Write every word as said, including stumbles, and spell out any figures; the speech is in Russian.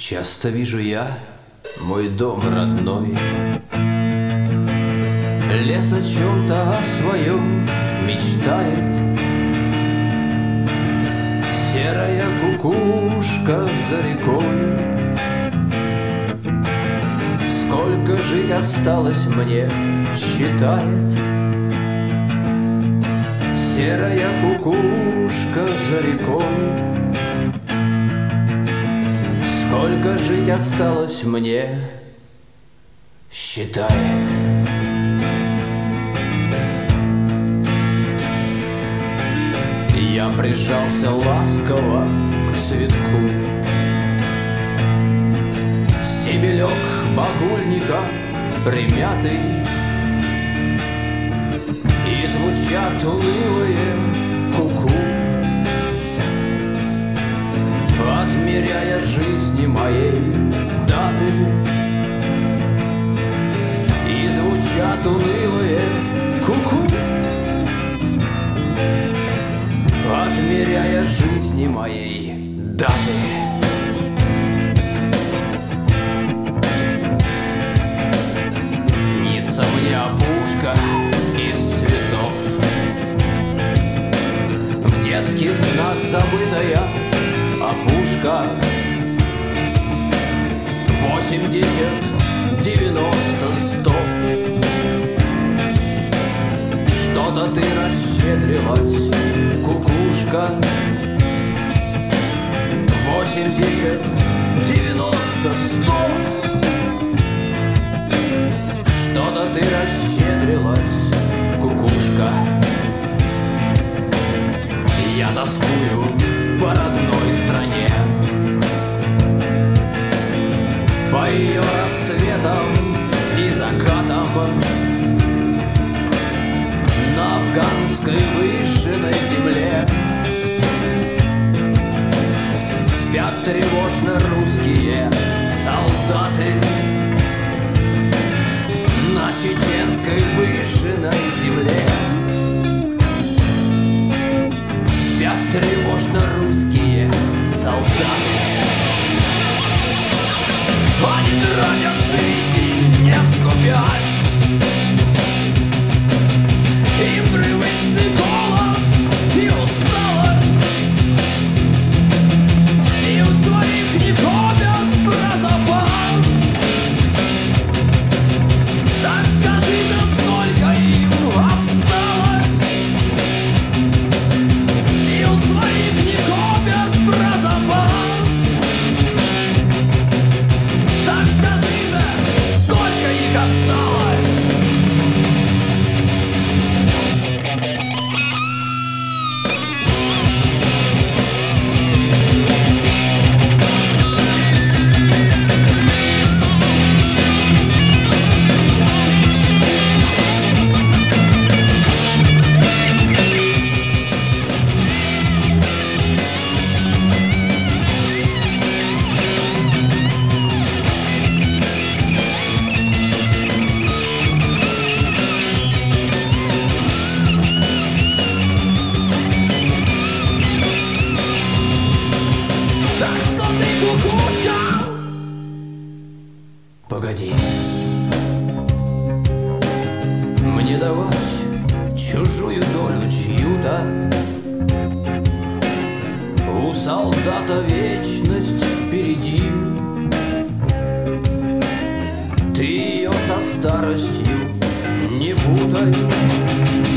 Часто вижу я мой дом родной, лес о чем-то о своем мечтает. Серая кукушка за рекой. Сколько жить осталось мне, считает. Серая кукушка за рекой. Сколько жить осталось мне, считает. Я прижался ласково к цветку. Стебелек багульника примятый, и звучат унылые ку-ку, отмеряя жизни моей даты. И звучат унылые ку-ку, отмеряя жизни моей даты. Снится мне опушка из цветов, в детских снах забытая опушка. Восемьдесят, девяносто, сто. Что-то ты расщедрилась, кукушка. Восемьдесят, девяносто, сто. Что-то ты расщедрилась, кукушка. Я тоскую по родной стране, по ее рассветам и закатам. На афганской выжженной земле спят тревожно русские солдаты. На чеченской выжженной земле спят тревожно русские солдаты. Они тратят жизни, не скупясь. Им привычный голод и усталость. Сил своих не копят про запас. Так скажи же, сколько им осталось. Сил своих не копят про запас. Так скажи же, сколько их осталось. Погоди, мне давать чужую долю чью-то. У солдата вечность впереди. Ты ее со старостью не путай.